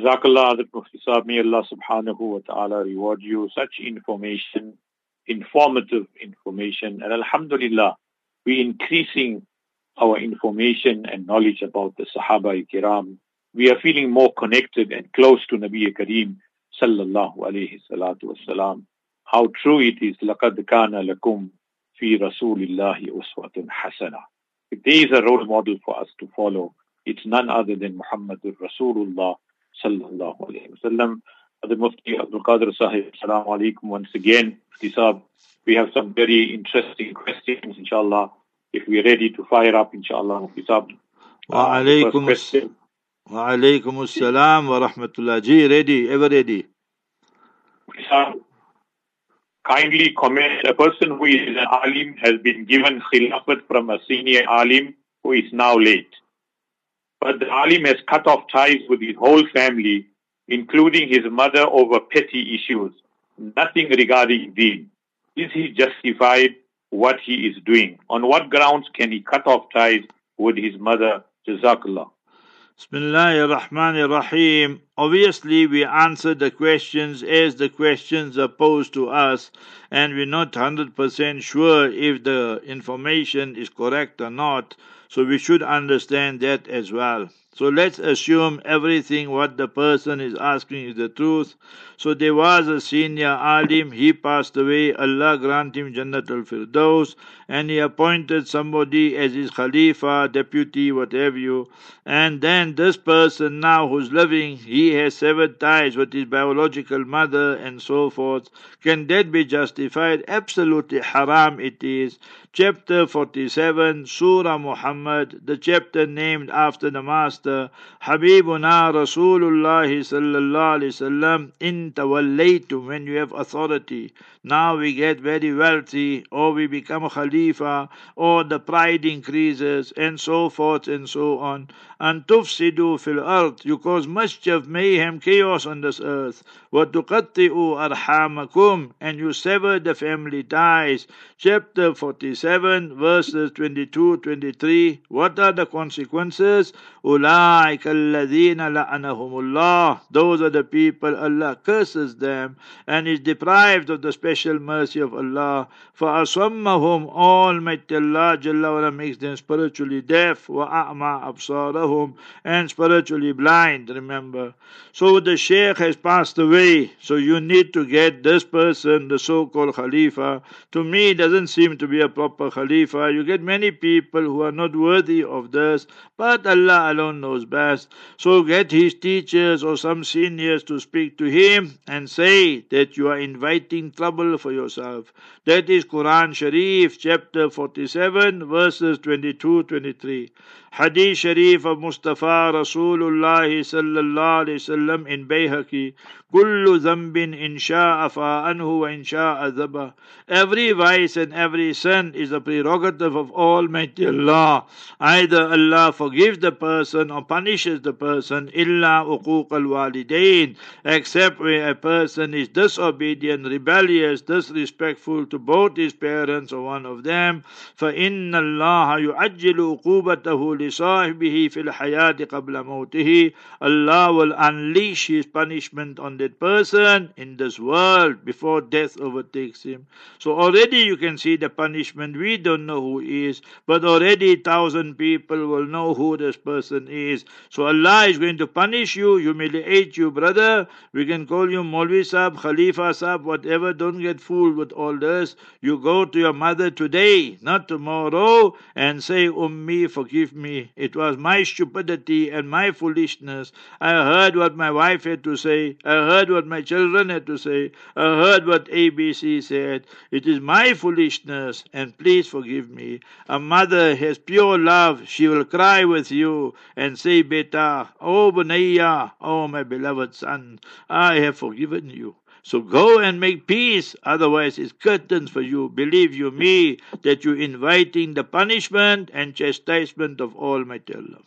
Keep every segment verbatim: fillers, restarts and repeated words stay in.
Jazakallah, Hazrat Mufti Sahib, may Allah subhanahu wa ta'ala reward you. Such information, informative information. And alhamdulillah, we're increasing our information and knowledge about the Sahaba Kiram. We are feeling more connected and close to Nabi Kareem sallallahu alayhi salatu wasalam. How true it is, لَقَدْ كَانَ لَكُمْ فِي رَسُولِ اللَّهِ أُسْوَةٌ حَسَنَةٌ. If there is a role model for us to follow, it's none other than Muhammadur Rasulullah sallallahu alayhi wa sallam. The Mufti Abdul Qadir Sahib, assalamu alaikum once again. Mufti Sahib, we have some very interesting questions, inshallah. If we're ready to fire up, inshallah, Mufti Sahib. Wa alaikum wa alaikum assalam wa rahmatullah. Ji, ready, ever ready. Mufti Sahib, kindly comment, a person who is an alim has been given khilafat from a senior alim who is now late. But the alim has cut off ties with his whole family, including his mother, over petty issues, nothing regarding deen. Is he justified what he is doing? On what grounds can he cut off ties with his mother? Jazakallah. Bismillahir Rahmanir Rahim. Obviously, we answered the questions as the questions are posed to us, and we're not one hundred percent sure if the information is correct or not. So we should understand that as well. So let's assume everything what the person is asking is the truth. So there was a senior alim, he passed away, Allah grant him Jannatul Firdaus, and he appointed somebody as his Khalifa, deputy, whatever you. And then this person now who's living, he has severed ties with his biological mother and so forth. Can that be justified? Absolutely haram it is. Chapter forty-seven, Surah Muhammad, the chapter named after the Master, Habibuna Rasulullah sallallahu alaihi wasallam, in tawallaytum, when you have authority. Now we get very wealthy, or we become a Khalifa, or the pride increases, and so forth and so on. And tufsidu fil earth, you cause mischief, mayhem, chaos on this earth. Wa tuqatti'u arhamakum, and you sever the family ties. Chapter forty-seven, verses twenty-two to twenty-three. What are the consequences? Ulaika alladhina la'anahumullah. Those are the people Allah curses them and is deprived of the special mercy of Allah. فَأَصَمَّهُمْ, Almighty Allah Jalla wa'ala makes them spiritually deaf. وَأَعْمَى أَبْصَارَهُمْ, and spiritually blind, remember. So the Shaykh has passed away, so you need to get this person, the so-called Khalifa. To me, it doesn't seem to be a proper Khalifa. You get many people who are not worthy of this, but Allah alone knows best. So get his teachers or some seniors to speak to him and say that you are inviting trouble for yourself. That is Quran Sharif, chapter forty-seven, verses twenty-two to twenty-three. Hadith Sharif of Mustafa Rasulullah sallallahu alayhi wasallam in Bayhaqi, Kullu zambin insha'a fa'anhu wa insha'a zaba. Every vice and every sin is a prerogative of Almighty Allah. Either Allah forgives the person or punishes the person, illa uquq al-walidain, except where a person is disobedient, rebellious, disrespectful to both his parents or one of them. فَإِنَّ اللَّهَ يُعَجِّلُ عُقُوبَتَهُ لِصَاحِبِهِ فِي الْحَيَاةِ قَبْلَ مَوْتِهِ. Allah will unleash his punishment on that person in this world before death overtakes him. So already you can see the punishment. We don't know who he is, but already thousand people will know who this person is. So Allah is going to punish you, humiliate you, brother. We can call you Maulvi Sahib, Khalifa Sahib, whatever. Don't get fooled with all this. You go to your mother today, not tomorrow, and say, Ummi, forgive me. It was my stupidity and my foolishness. I heard what my wife had to say. I heard what my children had to say. I heard what A B C said. It is my foolishness, and please forgive me. A mother has pure love. She will cry with you and say, Beta, oh Bunayya, oh my beloved son, I have forgiven you. So go and make peace, otherwise it's curtains for you. Believe you me, that you're inviting the punishment and chastisement of Almighty Allah.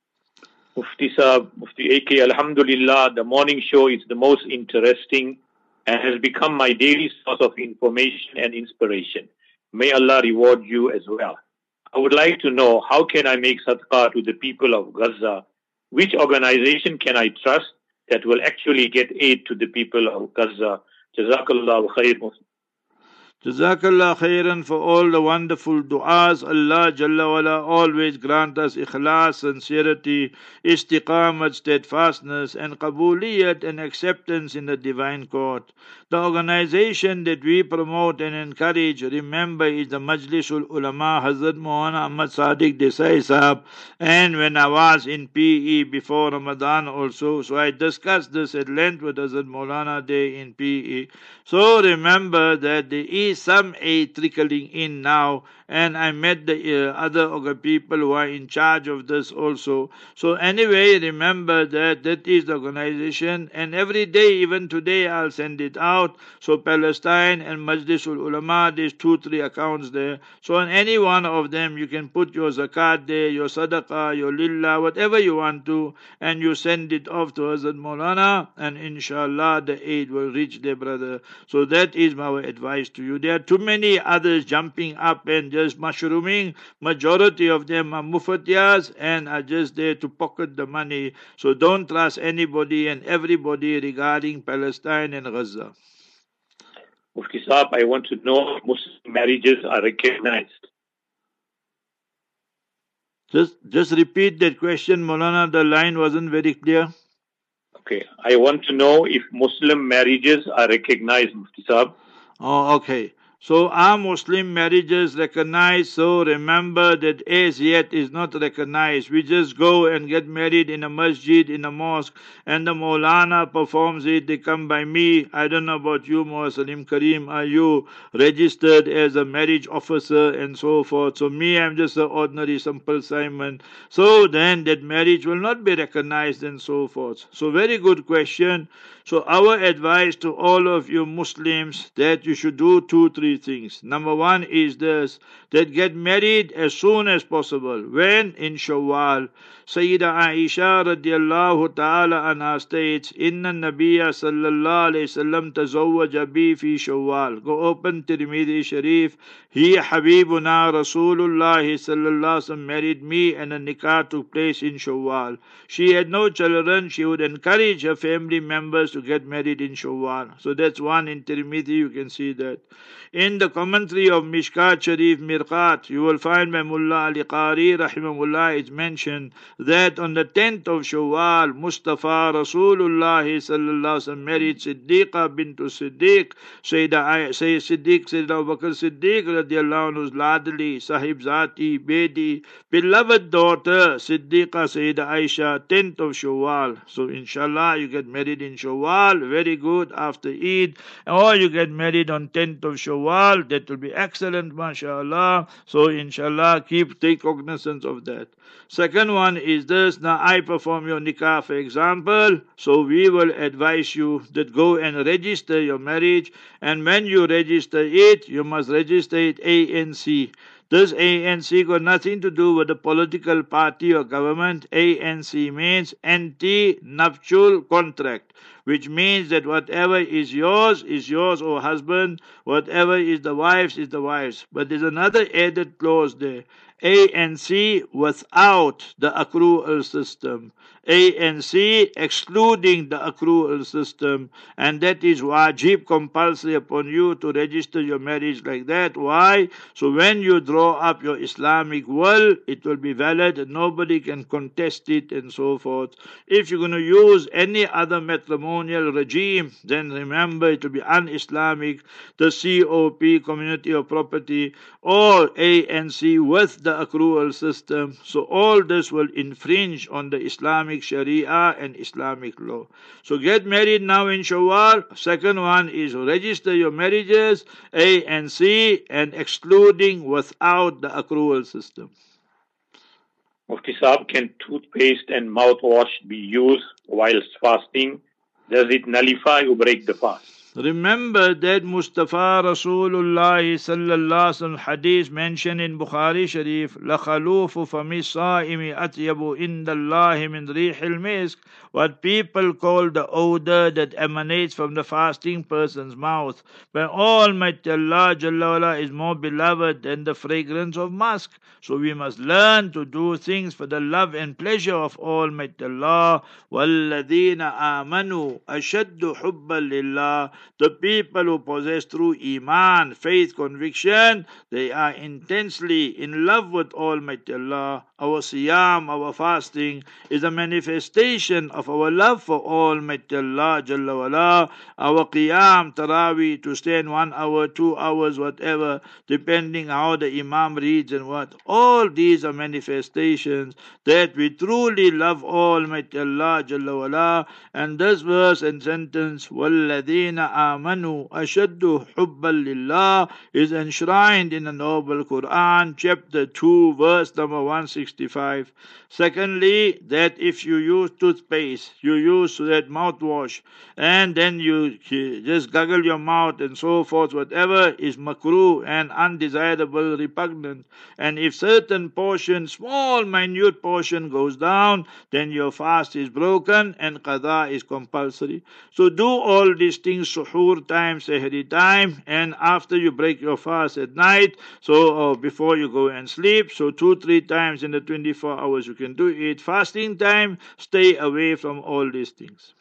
Mufti Sahib, Mufti A K, Alhamdulillah, the morning show is the most interesting and has become my daily source of information and inspiration. May Allah reward you as well. I would like to know, how can I make sadaqah to the people of Gaza? Which organization can I trust that will actually get aid to the people of Gaza. Jazakallah khair. Jazakallah khairan for all the wonderful du'as. Allah Jalla wala always grant us ikhlas, sincerity, istiqamat, steadfastness, and qabuliyat and acceptance in the divine court. The organization that we promote and encourage, remember, is the Majlisul Ulama Hazrat Maulana Ahmad Sadiq Desai Sahab. And when I was in P E before Ramadan also, so I discussed this at length with Hazrat Maulana Day in P E. So remember that there is some aid trickling in now, and I met the uh, other people who are in charge of this also. So anyway, remember that that is the organization, and every day, even today, I'll send it out. So Palestine and Majlisul Ulama, there's two, three accounts there. So on any one of them, you can put your zakat there, your sadaqah, your lillah, whatever you want to, and you send it off to Hazrat Maulana, and inshallah the aid will reach there, brother. So that is my advice to you. There are too many others jumping up and just mushrooming. Majority of them are mufatiyas and are just there to pocket the money. So don't trust anybody and everybody regarding Palestine and Gaza. Mufti Saab, I want to know if Muslim marriages are recognized. Just, just repeat that question, Maulana. The line wasn't very clear. Okay, I want to know if Muslim marriages are recognized, Mufti Saab. Oh, okay. So are Muslim marriages recognized? So remember that as yet is not recognized. We just go and get married in a masjid, in a mosque, and the Maulana performs it. They come by me. I don't know about you, Muhammad Salim Kareem. Are you registered as a marriage officer and so forth? So me, I'm just an ordinary, simple Simon. So then that marriage will not be recognized and so forth. So very good question. So our advice to all of you Muslims that you should do two, three things. Number one is this, that get married as soon as possible. When? In Shawwal. Sayyida Aisha radiallahu ta'ala anha states, Inna Nabiya sallallahu alayhi sallam tazawwaja bi fi Shawwal. Go open Tirmidhi Sharif. He Habibuna Rasulullah sallallahu sallam married me and a nikah took place in Shawwal. She had no children. She would encourage her family members to get married in Shawwal. So that's one in Tirmidhi, you can see that. In the commentary of Mishkat Sharif Mirqat, you will find by Mullah Ali Qari rahimahullah, it's mentioned that on the tenth of Shawwal, Mustafa Rasulullah sallallahu alaihi married Siddiqa bintu Siddiq, Sayyida Siddiq, Sayyidina Abu Bakr Siddiq radiallahu anhu's ladli, Sahib Zati, Bedi, beloved daughter, Siddiqa Sayyida Aisha, tenth of Shawwal. So inshallah you get married in Shawwal, very good, after Eid, or you get married on tenth of Shawwal. That will be excellent, mashallah. So inshallah, keep take cognizance of that. Second one is this. Now I perform your nikah, for example. So we will advise you that go and register your marriage. And when you register it, you must register it A N C. This A N C got nothing to do with the political party or government. A N C means anti-nuptial contract, which means that whatever is yours is yours, or husband, whatever is the wife's is the wife's. But there's another added clause there. A N C without the accrual system. A N C excluding the accrual system. And that is wajib, compulsory upon you to register your marriage like that. Why? So when you draw up your Islamic will, it will be valid and nobody can contest it and so forth. If you're going to use any other matrimonial regime, then remember it will be un-Islamic. The C O P, community of property, or A N C with the accrual system. So all this will infringe on the Islamic Sharia and Islamic law. So get married now in Shawwal. Second one is register your marriages, A N C, and excluding without the accrual system. Mufti Saab, can toothpaste and mouthwash be used whilst fasting? Does it nullify or break the fast? Remember that Mustafa Rasulullah sallallahu alaihi wasallam hadith mentioned in Bukhari Sharif, لَخَلُوفُ فَمِ الصَّائِمِ أَطْيَبُ عِنْدَ اللَّهِ مِنْ رِيحِ الْمِسْكِ. What people call the odor that emanates from the fasting person's mouth, by Almighty Allah Jalla wala is more beloved than the fragrance of musk. So we must learn to do things for the love and pleasure of Almighty Allah. وَالَّذِينَ آمَنُوا أَشَدُّ حُبًّا لِلَّهِ. The people who possess true Iman, faith, conviction, they are intensely in love with Almighty Allah. Our siyam, our fasting, is a manifestation of our love for Almighty Allah Jalla wala. Our qiyam, taraweeh, to stand one hour, two hours, whatever, depending how the Imam reads and what. All these are manifestations that we truly love Almighty Allah Jalla wala. And this verse and sentence, وَالَّذِينَ آمَنُوا أَشَدُّ حُبًّا لِلَّهِ, is enshrined in the Noble Quran, chapter two, verse number one sixty-five. Secondly, that if you use toothpaste, you use that mouthwash, and then you just guggle your mouth and so forth, whatever is makruh and undesirable, repugnant. And if certain portion, small, minute portion goes down, then your fast is broken and qada is compulsory. So do all these things, suhoor time, sahri time, and after you break your fast at night, so uh, before you go and sleep, so two, three times in the twenty-four hours you can do it. Fasting time, stay away from all these things.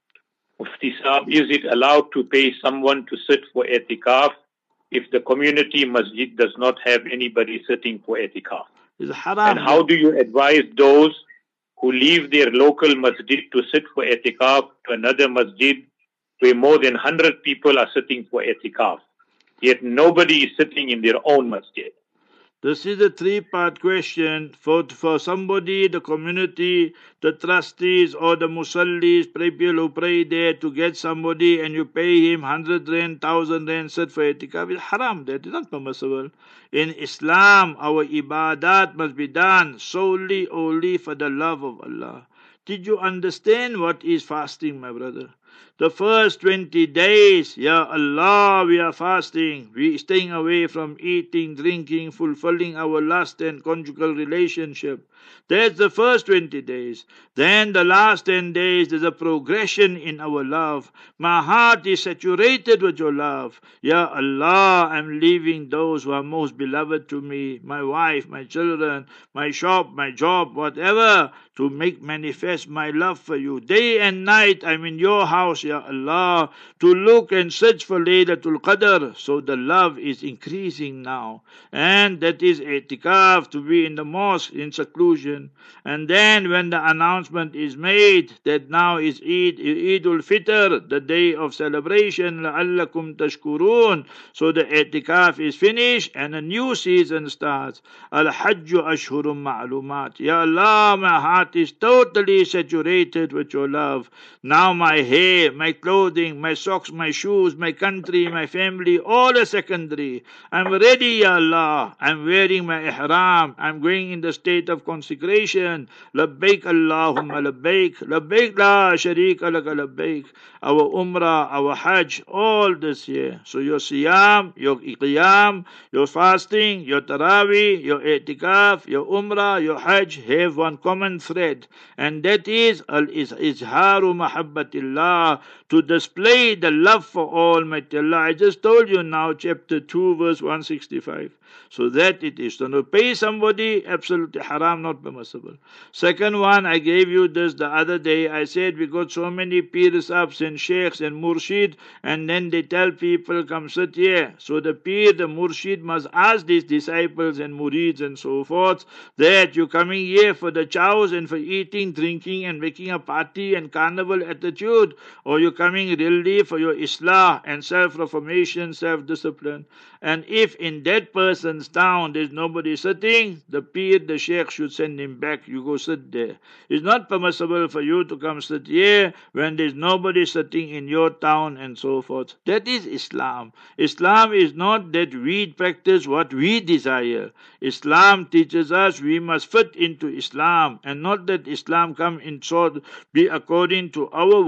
Mufti Saab, is it allowed to pay someone to sit for etikaf if the community masjid does not have anybody sitting for etikaf? It's haram. And how do you advise those who leave their local masjid to sit for etikaf to another masjid where more than one hundred people are sitting for etikaf, yet nobody is sitting in their own masjid? This is a three-part question. For, for somebody, the community, the trustees or the musallis, people who pray there, to get somebody and you pay him one hundred rand, one thousand rand, sit for etikaf, is haram. That is not permissible. In Islam, our ibadat must be done solely, only for the love of Allah. Did you understand what is fasting, my brother? The first twenty days, Ya Allah, we are fasting. We are staying away from eating, drinking, fulfilling our lust and conjugal relationship. That's the first twenty days. Then the last ten days, there's a progression in our love. My heart is saturated with your love. Ya Allah, I'm leaving those who are most beloved to me, my wife, my children, my shop, my job, whatever, to make manifest my love for you. Day and night, I'm in your house, Ya Allah, to look and search for Laylatul Qadr. So the love is increasing now. And that is i'tikaf, to be in the mosque in seclusion. And then when the announcement is made that now is Eid, Eidul Fitr, the day of celebration, لَعَلَّكُمْ تَشْكُرُونَ. So the i'tikaf is finished and a new season starts. Al-Hajju Ashhurum Ma'lumat. Ya Allah, my heart is totally saturated with your love. Now my hair, my clothing, my socks, my shoes, my country, my family, all are secondary. I'm ready, Ya Allah. I'm wearing my ihram. I'm going in the state of consecration. Labbaik Allahumma labbaik. Labbaik la sharika laka labbaik. Our umrah, our hajj, all this year. So your siyam, your qiyam, your fasting, your taraweeh, your i'tikaf, your umrah, your hajj have one common thread. And that is al-izharu mahabbatillah, to display the love for Almighty Allah. I just told you now, chapter two, verse one sixty-five. So that it is. So to pay somebody, absolutely haram, not permissible. Second one, I gave you this the other day. I said we got so many peers ups and sheikhs and murshid, and then they tell people, come sit here. So the peer, the murshid must ask these disciples and murids and so forth, that you're coming here for the chows and for eating, drinking and making a party and carnival attitude, or you're coming really for your islah and self-reformation, self-discipline. And if in that person's town there's nobody sitting, the peer, the sheikh should send him back. You go sit there. It's not permissible for you to come sit here when there's nobody sitting in your town and so forth. That is Islam. Islam is not that we practice what we desire. Islam teaches us we must fit into Islam, and not that Islam come in sort be according to our whims, fancy,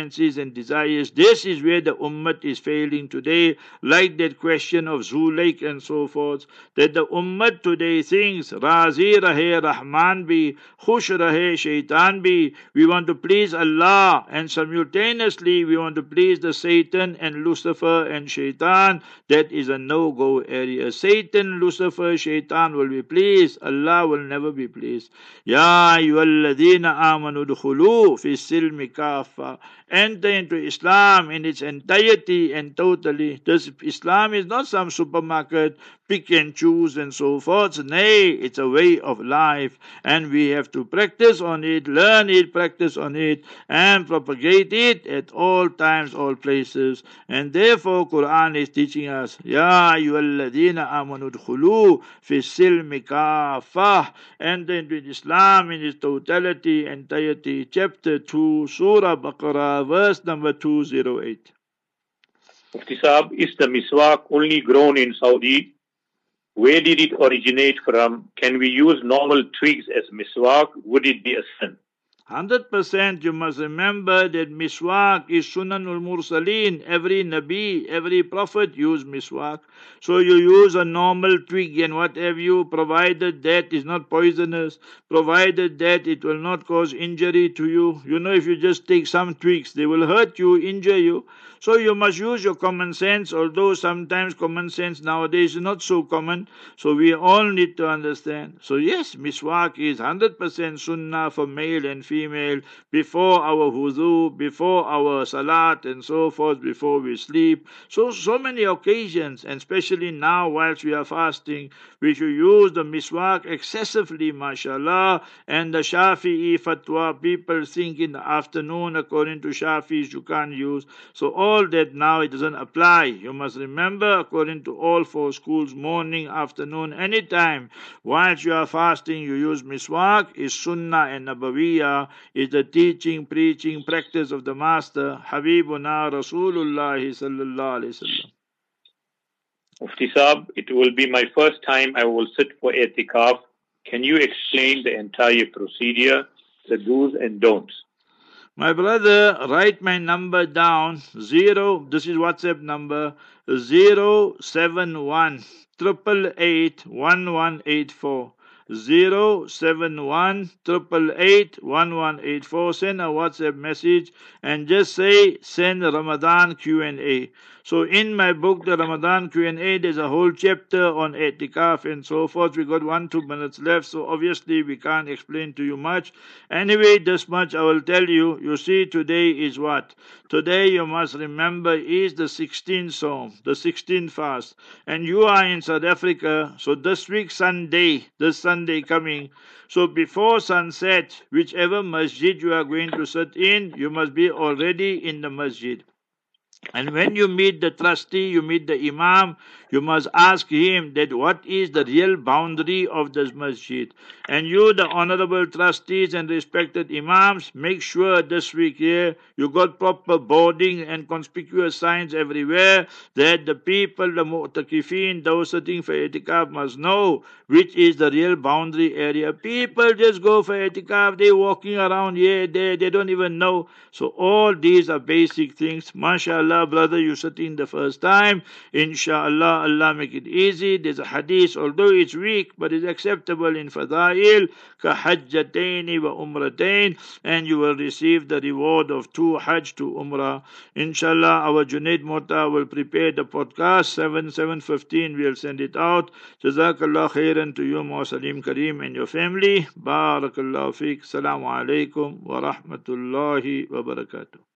fancies and desires. This is where the ummah is failing today, like that question of Zulaik and so forth, that the ummah today thinks, Razi rahe Rahman bhi, Khush rahe Shaitan bhi. We want to please Allah, and simultaneously we want to please the Satan and Lucifer and Shaitan. That is a no-go area. Satan, Lucifer, Shaitan will be pleased. Allah will never be pleased. Ya ayyuhalladhina amanu dukhulu fi silmi kafa. Enter into Islam in its entirety and totally. This Islam is not some supermarket, pick and choose and so forth. Nay, it's a way of life, and we have to practice on it, learn it, practice on it, and propagate it at all times, all places. And therefore, Quran is teaching us, Ya ayyuhalladhina amanu dkhulu fi silmi kafah. Enter into Islam in its totality, entirety. Chapter two, Surah Baqarah, verse number two oh eight. Mufti Saab, is the miswak only grown in Saudi? Where did it originate from? Can we use normal twigs as miswak? Would it be a sin? one hundred percent you must remember that miswak is Sunanul Mursaleen. Every Nabi, every Prophet used miswak. So you use a normal twig and what have you, provided that is not poisonous, provided that it will not cause injury to you. You know, if you just take some twigs, they will hurt you, injure you. So you must use your common sense, although sometimes common sense nowadays is not so common. So we all need to understand. So yes, miswak is one hundred percent sunnah for male and female, before our wudu, before our salat and so forth, before we sleep. So, so many occasions, and especially now whilst we are fasting, we should use the miswak excessively, mashallah. And the Shafi'i fatwa, people think in the afternoon, according to Shafi'is, you can't use. So all All that now it doesn't apply. You must remember, according to all four schools, morning, afternoon, anytime, whilst you are fasting, you use miswak, is sunnah and nabawiyah, is the teaching, preaching, practice of the Master, Habibuna Rasulullah sallallahu alayhi wasallam. Mufti Saab, it will be my first time I will sit for i'tikaf. Can you explain the entire procedure, the do's and don'ts? My brother, write my number down. Zero, this is WhatsApp number, zero seven one triple eight one one eight four. Zero seven one triple eight one one eight four. Send a WhatsApp message and just say send Ramadan Q and A. So in my book, the Ramadan Q and A, there's a whole chapter on i'tikaf and so forth. We got one, two minutes left, so obviously we can't explain to you much. Anyway, this much I will tell you. You see, today is what? Today, you must remember, is the sixteenth Psalm, the sixteenth fast. And you are in South Africa, so this week Sunday, this Sunday coming, so before sunset, whichever masjid you are going to sit in, you must be already in the masjid. And when you meet the trustee, you meet the imam, you must ask him that what is the real boundary of this masjid. And you, the honorable trustees and respected imams, make sure this week here you got proper boarding and conspicuous signs everywhere that the people, the mu'takifin, those sitting for i'tikaf must know which is the real boundary area. People just go for i'tikaf, they're walking around here, there, they don't even know. So all these are basic things. MashaAllah, brother, you sitting the first time. Insha'Allah, Allah make it easy. There's a hadith, although it's weak, but it's acceptable in Fadail, ka hajjataini wa umratain, and you will receive the reward of two hajj to umrah. Inshallah, our Junaid Mota will prepare the podcast, seven, seven fifteen, we'll send it out. Jazakallah khairan to you, Ma Salim Kareem, and your family. Barakallahu feek. Assalamu alaikum wa rahmatullahi wa barakatuh.